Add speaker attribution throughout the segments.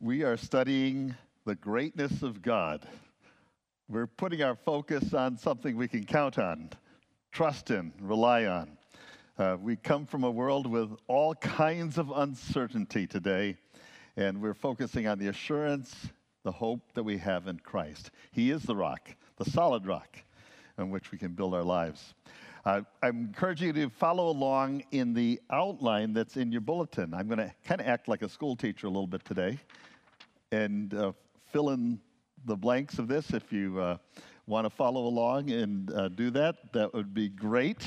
Speaker 1: We are studying the greatness of God. We're putting our focus on something we can count on, trust in, rely on. We come from a world with all kinds of uncertainty today, and we're focusing on the assurance, the hope that we have in Christ. He is the rock, the solid rock on which we can build our lives. I'm encouraging you to follow along in the outline that's in your bulletin. I'm going to kind of act like a school teacher a little bit today and fill in the blanks of this. If you want to follow along and do that, that would be great.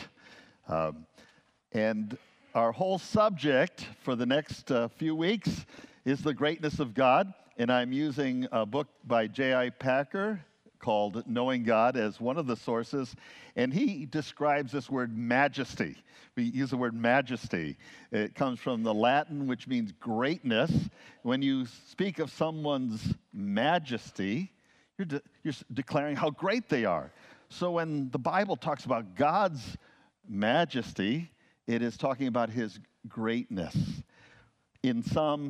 Speaker 1: And our whole subject for the next few weeks is the greatness of God. And I'm using a book by J.I. Packer called Knowing God as one of the sources. And he describes this word majesty. We use the word majesty. It comes from the Latin, which means greatness. When you speak of someone's majesty, you're declaring how great they are. So when the Bible talks about God's majesty, it is talking about his greatness. In Psalm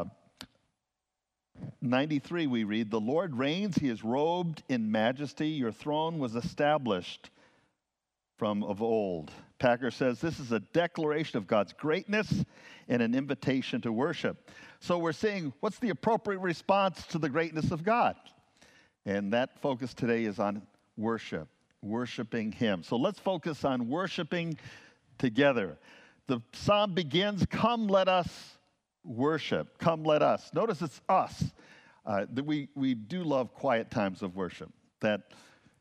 Speaker 1: 93, we read, "The Lord reigns, he is robed in majesty. Your throne was established from of old." Packer says this is a declaration of God's greatness and an invitation to worship. So we're saying, what's the appropriate response to the greatness of God? And that focus today is on worship, worshiping him. So let's focus on worshiping together. The psalm begins, "Come, let us worship. Come, let us." Notice it's us. That we do love quiet times of worship. That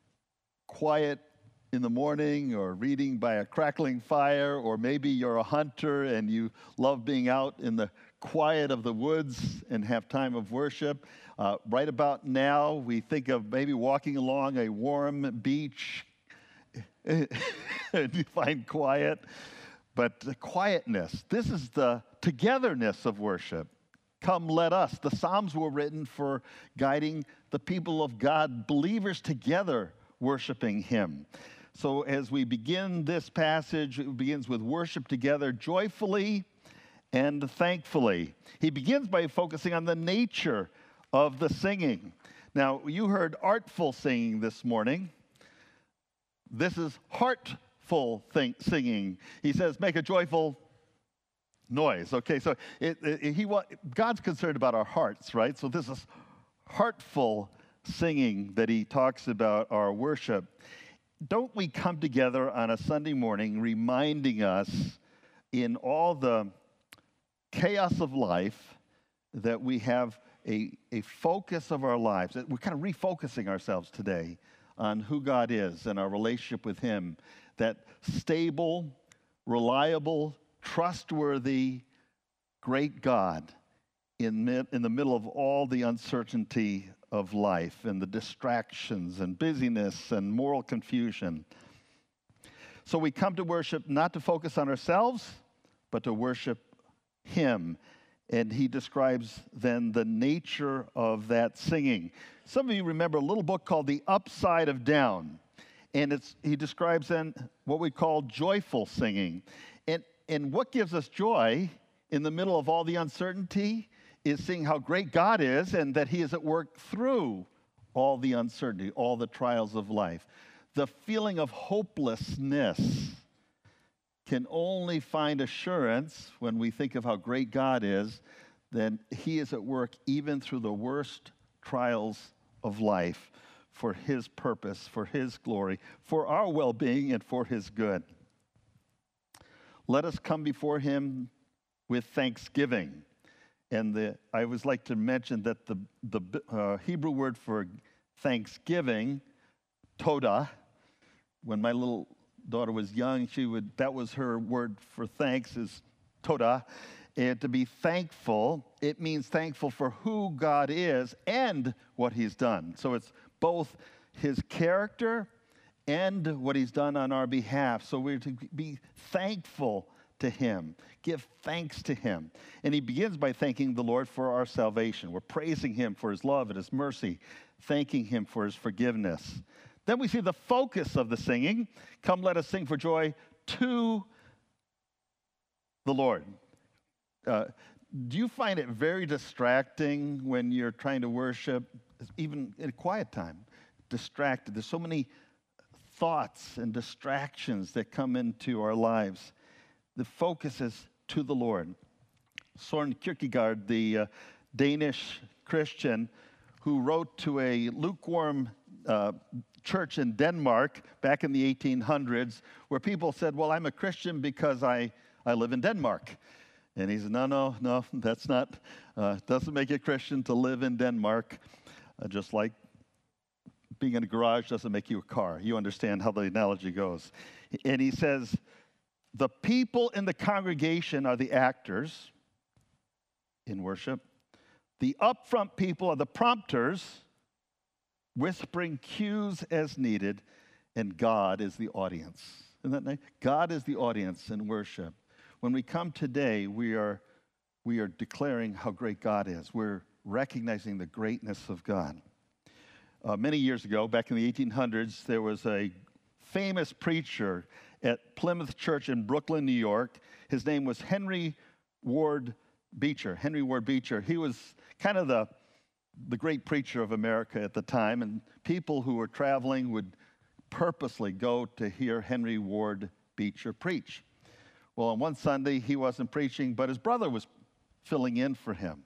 Speaker 1: quiet in the morning or reading by a crackling fire, or maybe you're a hunter and you love being out in the quiet of the woods and have time of worship. Right about now, we think of maybe walking along a warm beach and you find quiet. But the quietness, this is the togetherness of worship. Come, let us. The Psalms were written for guiding the people of God, believers together, worshiping him. So as we begin this passage, it begins with worship together joyfully and thankfully. He begins by focusing on the nature of the singing. Now, you heard artful singing this morning. This is heartful singing. He says, make a joyful noise. Okay, so God's concerned about our hearts, right? So this is heartful singing that he talks about our worship. Don't we come together on a Sunday morning reminding us in all the chaos of life that we have a focus of our lives. We're kind of refocusing ourselves today on who God is and our relationship with him. That stable, reliable, trustworthy, great God in the middle of all the uncertainty of life and the distractions and busyness and moral confusion. So we come to worship not to focus on ourselves, but to worship him. And he describes then the nature of that singing. Some of you remember a little book called The Upside of Down. And he describes then what we call joyful singing. And what gives us joy in the middle of all the uncertainty is seeing how great God is and that he is at work through all the uncertainty, all the trials of life. The feeling of hopelessness can only find assurance when we think of how great God is, that he is at work even through the worst trials of life for his purpose, for his glory, for our well-being, and for his good. Let us come before him with thanksgiving. And I always like to mention that the Hebrew word for thanksgiving, todah, when my little daughter was young, that was her word for thanks, is todah. And to be thankful, it means thankful for who God is and what he's done. So it's both his character and what he's done on our behalf. So we're to be thankful to him, give thanks to him. And he begins by thanking the Lord for our salvation. We're praising him for his love and his mercy, thanking him for his forgiveness. Then we see the focus of the singing. Come, let us sing for joy to the Lord. do you find it very distracting when you're trying to worship, even in a quiet time? Distracted. There's so many thoughts and distractions that come into our lives. The focus is to the Lord. Søren Kierkegaard, the Danish Christian who wrote to a lukewarm church in Denmark back in the 1800s, where people said, well, I'm a Christian because I live in Denmark. And he said, no, that's not, doesn't make you a Christian to live in Denmark, just like being in a garage doesn't make you a car. You understand how the analogy goes. And he says, the people in the congregation are the actors in worship. The upfront people are the prompters, whispering cues as needed, and God is the audience. Isn't that nice? God is the audience in worship. When we come today, we are declaring how great God is. We're recognizing the greatness of God. Many years ago, back in the 1800s, there was a famous preacher at Plymouth Church in Brooklyn, New York. His name was Henry Ward Beecher. Henry Ward Beecher. He was kind of the great preacher of America at the time, and people who were traveling would purposely go to hear Henry Ward Beecher preach. Well, on one Sunday, he wasn't preaching, but his brother was filling in for him.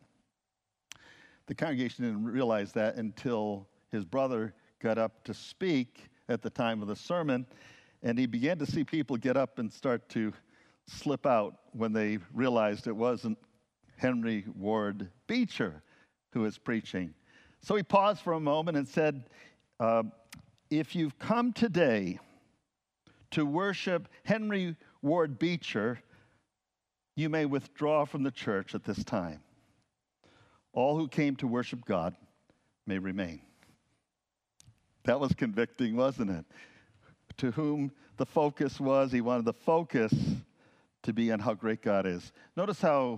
Speaker 1: The congregation didn't realize that until his brother got up to speak at the time of the sermon, and he began to see people get up and start to slip out when they realized it wasn't Henry Ward Beecher who was preaching. So he paused for a moment and said, if you've come today to worship Henry Ward Beecher, you may withdraw from the church at this time. All who came to worship God may remain. That was convicting, wasn't it? To whom the focus was, he wanted the focus to be on how great God is. Notice how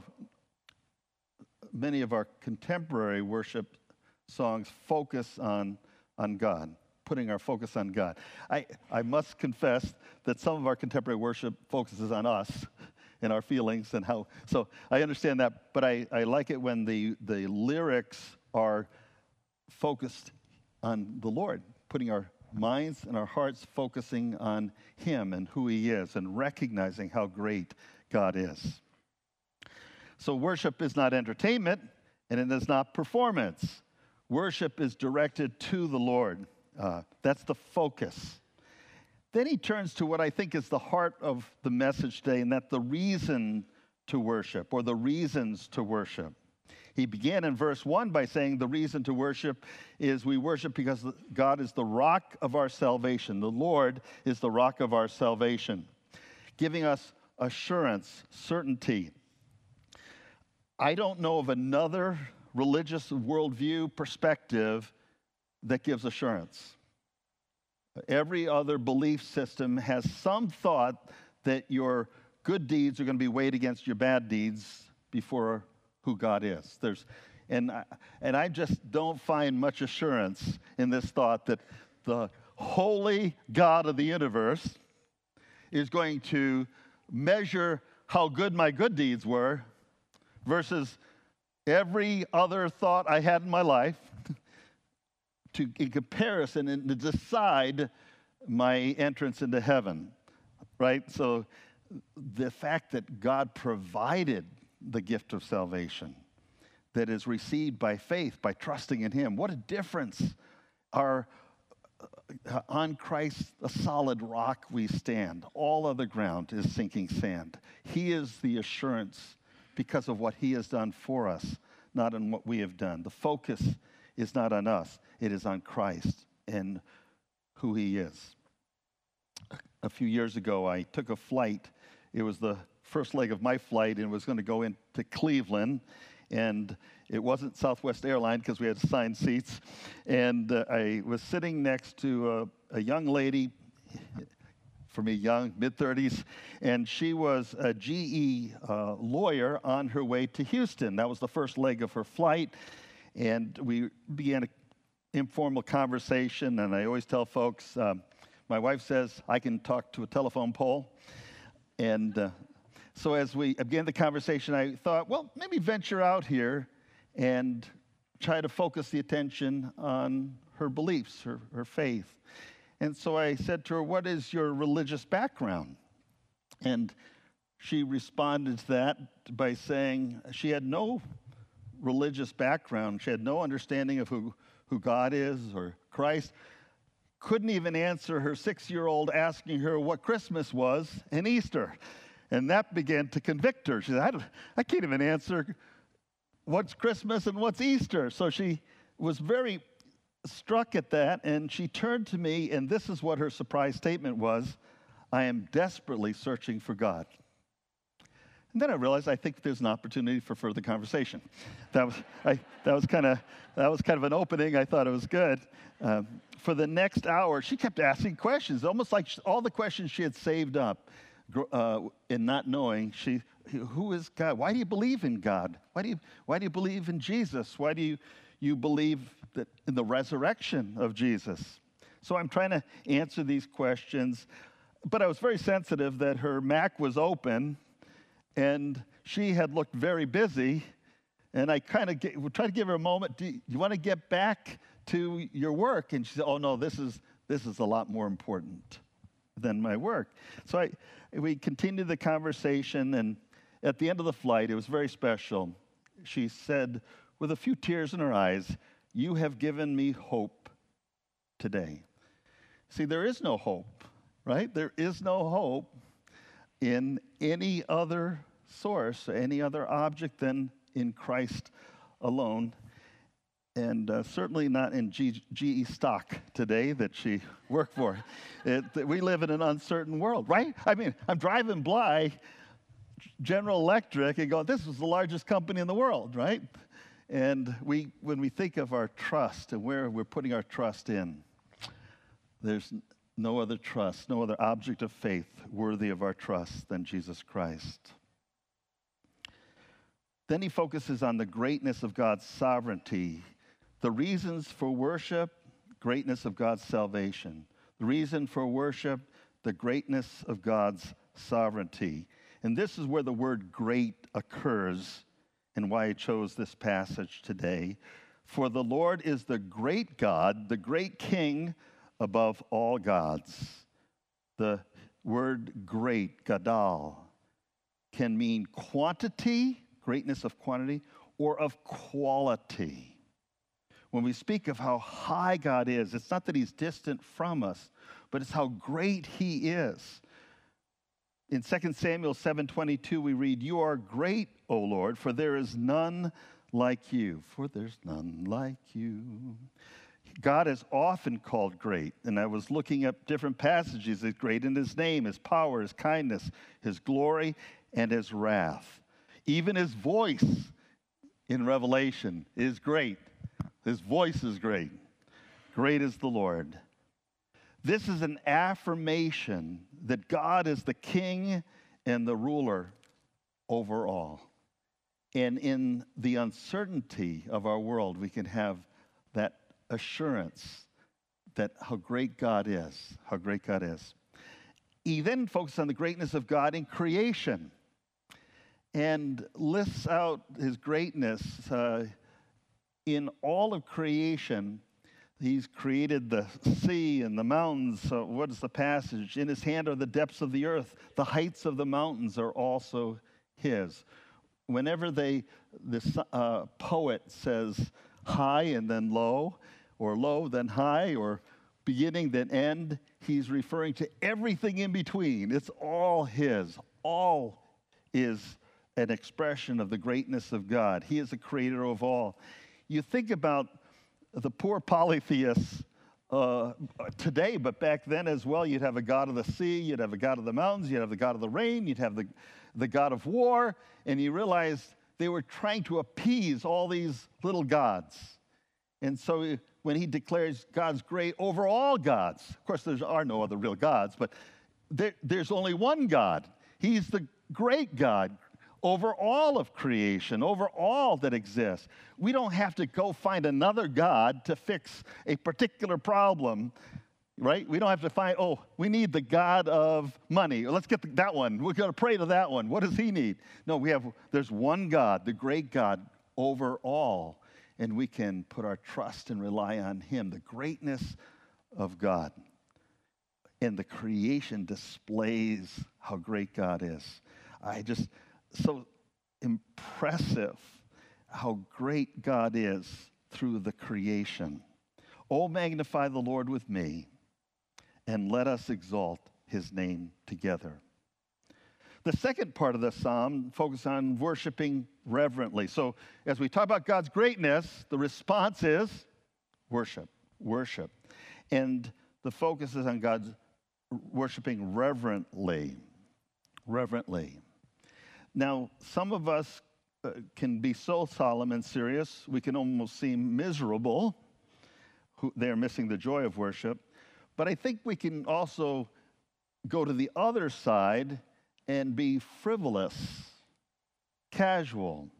Speaker 1: many of our contemporary worship songs focus on God, putting our focus on God. I must confess that some of our contemporary worship focuses on us and our feelings and how, so I understand that, but I like it when the lyrics are focused on the Lord, putting our minds and our hearts focusing on Him and who He is and recognizing how great God is. So worship is not entertainment, and it is not performance. Worship is directed to the Lord. That's the focus. Then he turns to what I think is the heart of the message today, and that's the reason to worship, or the reasons to worship. He began in verse 1 by saying the reason to worship is we worship because God is the rock of our salvation. The Lord is the rock of our salvation, giving us assurance, certainty. I don't know of another religious worldview perspective that gives assurance. Every other belief system has some thought that your good deeds are going to be weighed against your bad deeds before who God is. And I just don't find much assurance in this thought that the holy God of the universe is going to measure how good my good deeds were versus every other thought I had in my life in comparison and to decide my entrance into heaven, right? So the fact that God provided the gift of salvation that is received by faith, by trusting in Him. What a difference. On Christ, a solid rock we stand. All other ground is sinking sand. He is the assurance because of what He has done for us, not on what we have done. The focus is not on us. It is on Christ and who He is. A few years ago, I took a flight. It was the first leg of my flight, and it was going to go into Cleveland, and it wasn't Southwest Airlines because we had assigned seats, and I was sitting next to a young lady, for me young, mid-30s, and she was a GE lawyer on her way to Houston. That was the first leg of her flight, and we began an informal conversation, and I always tell folks, my wife says I can talk to a telephone pole, and So as we began the conversation, I thought, well, maybe venture out here and try to focus the attention on her beliefs, her faith. And so I said to her, what is your religious background? And she responded to that by saying she had no religious background. She had no understanding of who God is or Christ. Couldn't even answer her 6-year-old asking her what Christmas was and Easter. And that began to convict her. She said, I can't even answer what's Christmas and what's Easter. So she was very struck at that, and she turned to me, and this is what her surprise statement was: I am desperately searching for God. And then I realized I think there's an opportunity for further conversation. That was kind of an opening. I thought it was good. For the next hour, she kept asking questions, almost like all the questions she had saved up in not knowing. Who is God? Why do you believe in God? Why do you believe in Jesus? Why do you believe that in the resurrection of Jesus? So I'm trying to answer these questions, but I was very sensitive that her Mac was open, and she had looked very busy, and I kind of tried to give her a moment. Do you want to get back to your work? And she said, oh, no, this is a lot more important than my work. So we continued the conversation, and at the end of the flight, it was very special. She said, with a few tears in her eyes, you have given me hope today. See, there is no hope, right? There is no hope in any other source, any other object than in Christ alone. And certainly not in GE stock today that she worked for. We live in an uncertain world, right? I mean, I'm driving by General Electric and going, this is the largest company in the world, right? And when we think of our trust and where we're putting our trust in, there's no other trust, no other object of faith worthy of our trust than Jesus Christ. Then he focuses on the greatness of God's sovereignty, the reasons for worship, greatness of God's salvation. The reason for worship, the greatness of God's sovereignty. And this is where the word great occurs and why I chose this passage today. For the Lord is the great God, the great King above all gods. The word great, gadal, can mean quantity, greatness of quantity, or of quality. When we speak of how high God is, it's not that he's distant from us, but it's how great he is. In 2 Samuel 7:22, we read, you are great, O Lord, for there is none like you. For there's none like you. God is often called great, and I was looking up different passages. He's great in his name, his power, his kindness, his glory, and his wrath. Even his voice in Revelation is great. His voice is great. Great is the Lord. This is an affirmation that God is the king and the ruler over all. And in the uncertainty of our world, we can have that assurance that how great God is, how great God is. He then focuses on the greatness of God in creation and lists out his greatness in all of creation. He's created the sea and the mountains. So what is the passage? In his hand are the depths of the earth. The heights of the mountains are also his. Whenever this poet says high and then low, or low then high, or beginning then end, he's referring to everything in between. It's all his. All is an expression of the greatness of God. He is the creator of all. You think about the poor polytheists today, but back then as well, you'd have a god of the sea, you'd have a god of the mountains, you'd have the god of the rain, you'd have the god of war, and you realize they were trying to appease all these little gods. And so when he declares God's great over all gods, of course there are no other real gods, but there's only one God. He's the great God over all of creation, over all that exists. We don't have to go find another God to fix a particular problem. right? We don't have to find, oh, we need the God of money. Let's get that one. We're going to pray to that one. What does he need? No, there's one God, the great God over all, and we can put our trust and rely on him, the greatness of God. And the creation displays how great God is. So impressive how great God is through the creation. Oh, magnify the Lord with me, and let us exalt his name together. The second part of the psalm focuses on worshiping reverently. So as we talk about God's greatness, the response is worship, worship. And the focus is on God's worshiping reverently, reverently. Now, some of us can be so solemn and serious, we can almost seem miserable. They're missing the joy of worship. But I think we can also go to the other side and be frivolous, casual,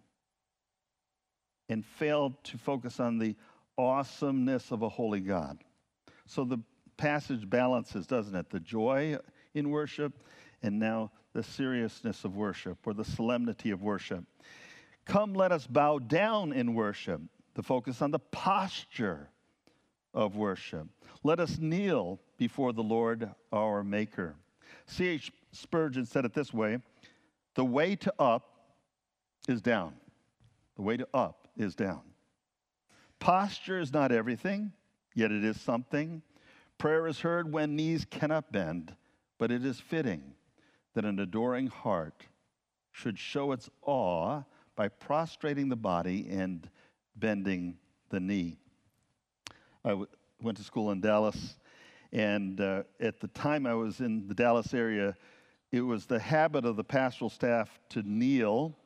Speaker 1: and fail to focus on the awesomeness of a holy God. So the passage balances, doesn't it? The joy in worship and now the seriousness of worship, or the solemnity of worship. Come, let us bow down in worship. The focus on the posture of worship. Let us kneel before the Lord our Maker. C.H. Spurgeon said it this way: the way to up is down. The way to up is down. Posture is not everything, yet it is something. Prayer is heard when knees cannot bend, but it is fitting that an adoring heart should show its awe by prostrating the body and bending the knee. I went to school in Dallas, and at the time I was in the Dallas area, it was the habit of the pastoral staff to kneel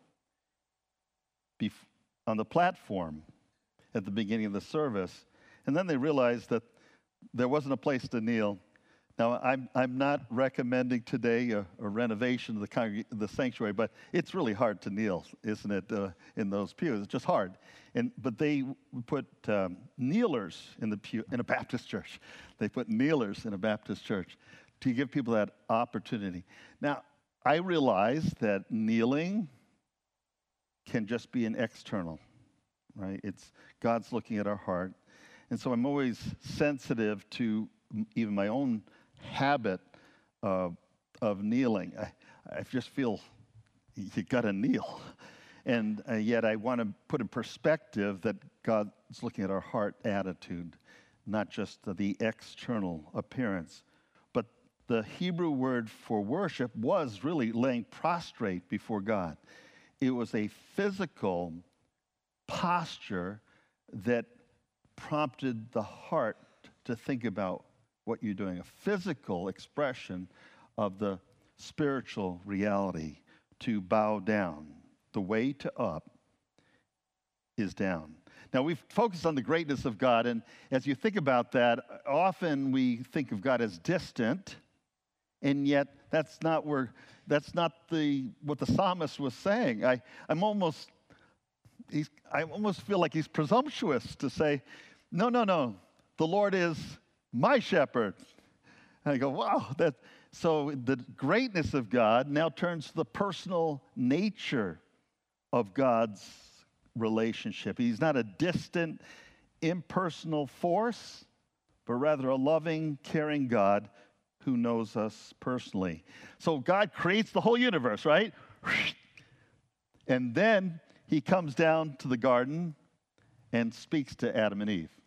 Speaker 1: on the platform at the beginning of the service, and then they realized that there wasn't a place to kneel. Now, I'm not recommending today a renovation of the sanctuary, but it's really hard to kneel, isn't it, in those pews? It's just hard. But they put kneelers in the pew in a Baptist church. They put kneelers in a Baptist church to give people that opportunity. Now, I realize that kneeling can just be an external, right? It's God's looking at our heart. And so I'm always sensitive to even my own habit of kneeling. I just feel you got to kneel. And yet I want to put in perspective that God's looking at our heart attitude, not just the external appearance. But the Hebrew word for worship was really laying prostrate before God. It was a physical posture that prompted the heart to think about what you're doing, a physical expression of the spiritual reality, to bow down. The way to up is down. Now, we've focused on the greatness of God, and as you think about that, often we think of God as distant, and yet that's not what the psalmist was saying. I almost feel like he's presumptuous to say, no, the Lord is my shepherd. And I go, wow. So the greatness of God now turns to the personal nature of God's relationship. He's not a distant, impersonal force, but rather a loving, caring God who knows us personally. So God creates the whole universe, right? And then he comes down to the garden and speaks to Adam and Eve.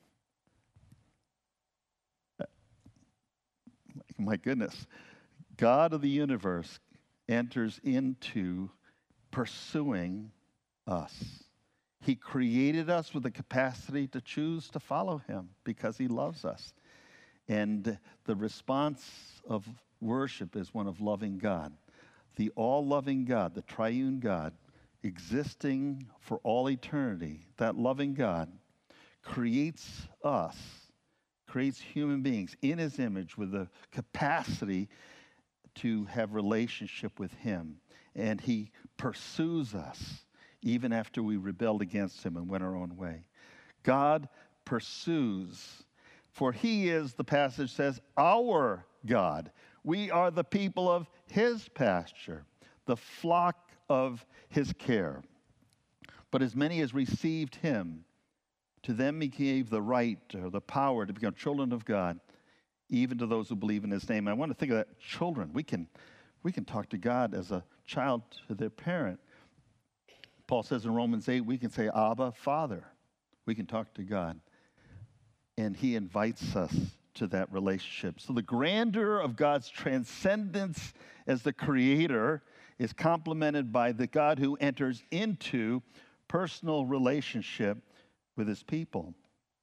Speaker 1: My goodness. God of the universe enters into pursuing us. He created us with the capacity to choose to follow him because he loves us. And the response of worship is one of loving God. The all-loving God, the triune God, existing for all eternity, that loving God creates us, creates human beings in his image with the capacity to have relationship with him. And he pursues us even after we rebelled against him and went our own way. God pursues. For he is, the passage says, our God. We are the people of his pasture, the flock of his care. But as many as received him, to them he gave the right or the power to become children of God, even to those who believe in his name. I want to think of that, children. We can talk to God as a child to their parent. Paul says in Romans 8, we can say, Abba, Father. We can talk to God. And he invites us to that relationship. So the grandeur of God's transcendence as the creator is complemented by the God who enters into personal relationship with his people.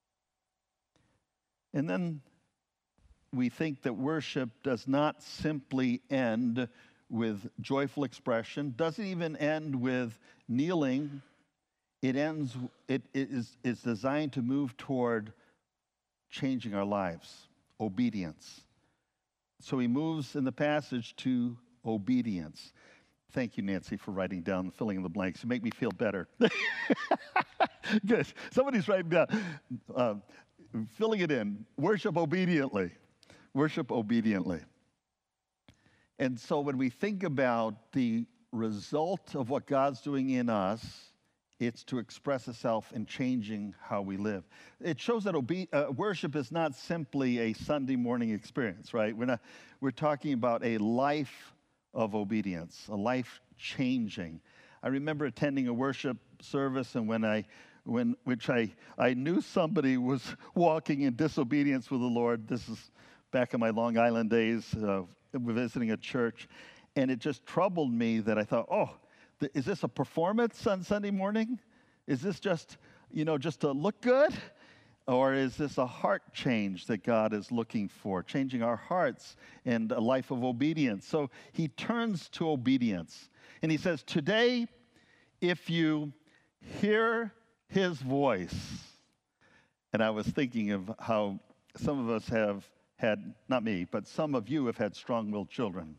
Speaker 1: And then we think that worship does not simply end with joyful expression, doesn't even end with kneeling. It is designed to move toward changing our lives, obedience. So he moves in the passage to obedience. Thank you, Nancy, for writing down and filling in the blanks. You make me feel better. Good. Somebody's writing down, filling it in. Worship obediently. Worship obediently. And so when we think about the result of what God's doing in us, it's to express itself in changing how we live. It shows that worship is not simply a Sunday morning experience, right? We're talking about a life of obedience, a life changing. I remember attending a worship service, and when I knew somebody was walking in disobedience with the Lord. This is back in my Long Island days, visiting a church, and it just troubled me that I thought, is this a performance on Sunday morning? Is this just to look good? Or is this a heart change that God is looking for, changing our hearts and a life of obedience? So he turns to obedience. And he says, today, if you hear his voice. And I was thinking of how some of us have had, not me, but some of you have had strong-willed children.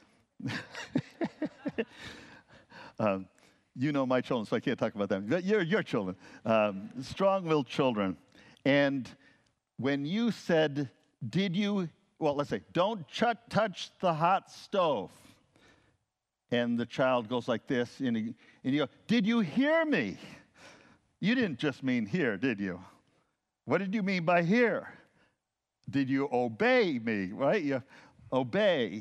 Speaker 1: You know my children, so I can't talk about them. But your children, strong-willed children. And when you said, let's say, don't touch the hot stove. And the child goes like this, and you go, did you hear me? You didn't just mean hear, did you? What did you mean by hear? Did you obey me, right? You obey.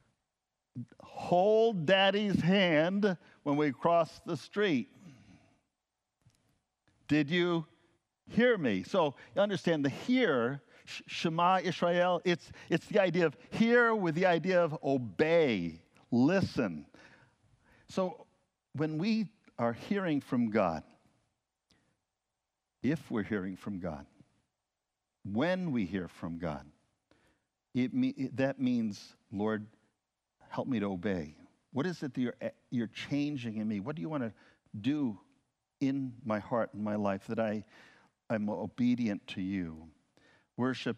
Speaker 1: Hold Daddy's hand when we cross the street. Did you hear me? So you understand the hear, Shema Israel, it's the idea of hear with the idea of obey, listen. So when we are hearing from God, if we're hearing from God, when we hear from God, that means, Lord, help me to obey. What is it that you're changing in me? What do you want to do in my heart and my life that I'm obedient to you? Worship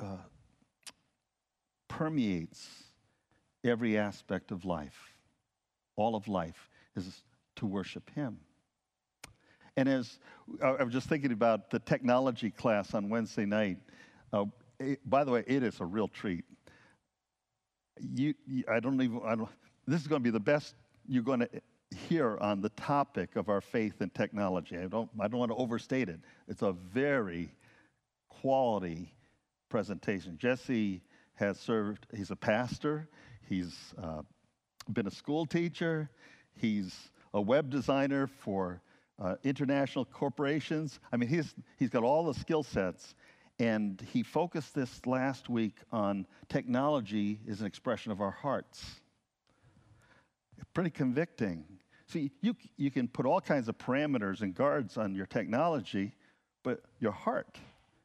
Speaker 1: permeates every aspect of life. All of life is to worship him. And as I was just thinking about the technology class on Wednesday night, by the way, it is a real treat. This is going to be the best you're going to hear on the topic of our faith and technology. I don't want to overstate it. It's a very quality presentation. Jesse has served, he's a pastor, he's been a school teacher, he's a web designer for international corporations. I mean, he's got all the skill sets, and he focused this last week on technology as an expression of our hearts. Pretty convicting. See, you can put all kinds of parameters and guards on your technology, but your heart.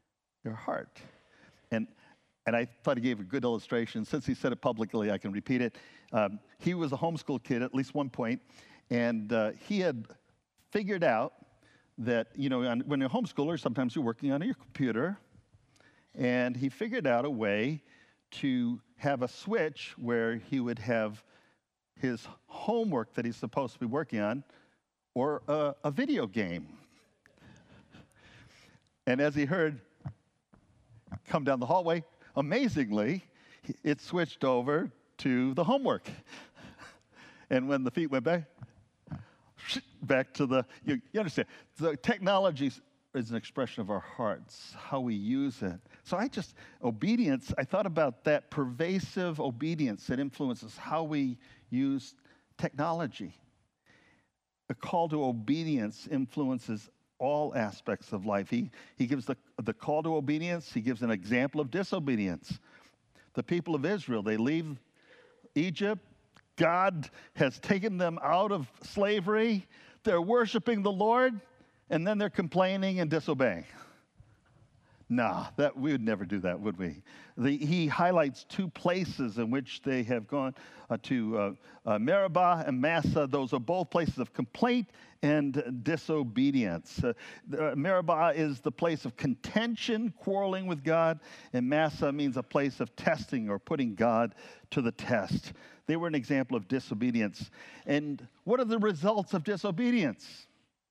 Speaker 1: And I thought he gave a good illustration. Since he said it publicly, I can repeat it. He was a homeschool kid at least one point, and he had figured out that, when you're a homeschooler, sometimes you're working on your computer, and he figured out a way to have a switch where he would have his homework that he's supposed to be working on, or a video game. And as he heard, come down the hallway, amazingly, it switched over to the homework. And when the feet went back to the, you understand, the technology is an expression of our hearts, how we use it. So obedience, I thought about that pervasive obedience that influences how we use technology. A call to obedience influences all aspects of life. He gives the call to obedience. He gives an example of disobedience. The people of Israel, they leave Egypt. God has taken them out of slavery. They're worshiping the Lord, and then they're complaining and disobeying. Nah, we would never do that, would we? He highlights two places in which they have gone to Meribah and Massah. Those are both places of complaint and disobedience. Meribah is the place of contention, quarreling with God, and Massah means a place of testing or putting God to the test. They were an example of disobedience. And what are the results of disobedience?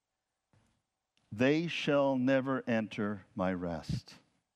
Speaker 1: They shall never enter my rest.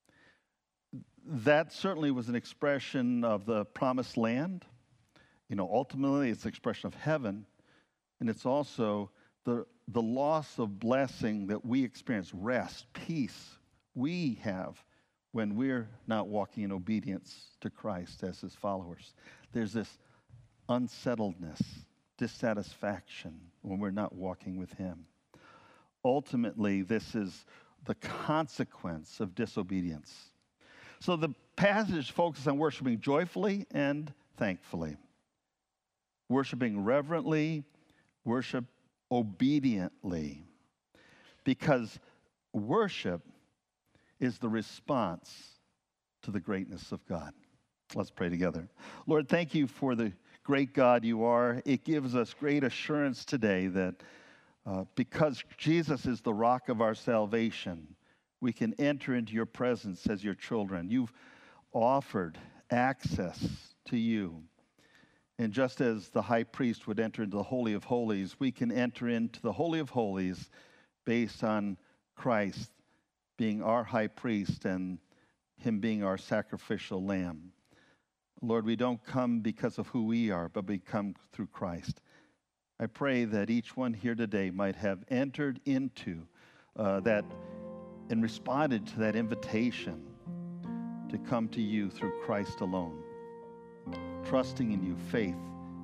Speaker 1: That certainly was an expression of the promised land. Ultimately, it's an expression of heaven. And it's also the loss of blessing that we experience, rest, peace, we have when we're not walking in obedience to Christ as his followers. There's this unsettledness, dissatisfaction when we're not walking with him. Ultimately, this is the consequence of disobedience. So the passage focuses on worshiping joyfully and thankfully, worshiping reverently, worship obediently, because worship is the response to the greatness of God. Let's pray together. Lord, thank you for the great God you are. It gives us great assurance today that because Jesus is the rock of our salvation, we can enter into your presence as your children. You've offered access to you. And just as the high priest would enter into the Holy of Holies, we can enter into the Holy of Holies based on Christ being our high priest and him being our sacrificial lamb. Lord, we don't come because of who we are, but we come through Christ. I pray that each one here today might have entered into that and responded to that invitation to come to you through Christ alone, trusting in you, faith.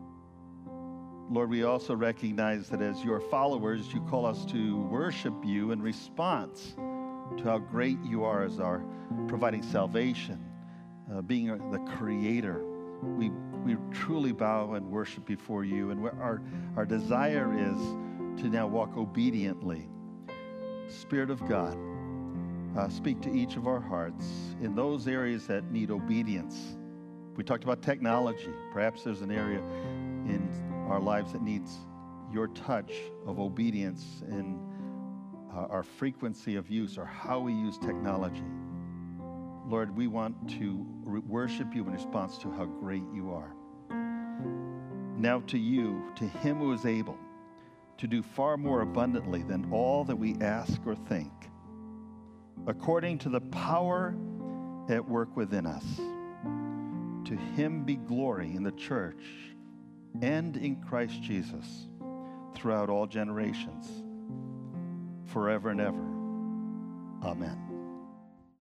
Speaker 1: Lord, we also recognize that as your followers, you call us to worship you in response to how great you are as our providing salvation, being the creator. We truly bow and worship before you, and our desire is to now walk obediently. Spirit of God, speak to each of our hearts in those areas that need obedience. We talked about technology. Perhaps there's an area in our lives that needs your touch of obedience in our frequency of use or how we use technology. Lord, we want to worship you in response to how great you are. Now to you, to him who is able to do far more abundantly than all that we ask or think, according to the power at work within us. To him be glory in the church and in Christ Jesus throughout all generations, forever and ever. Amen.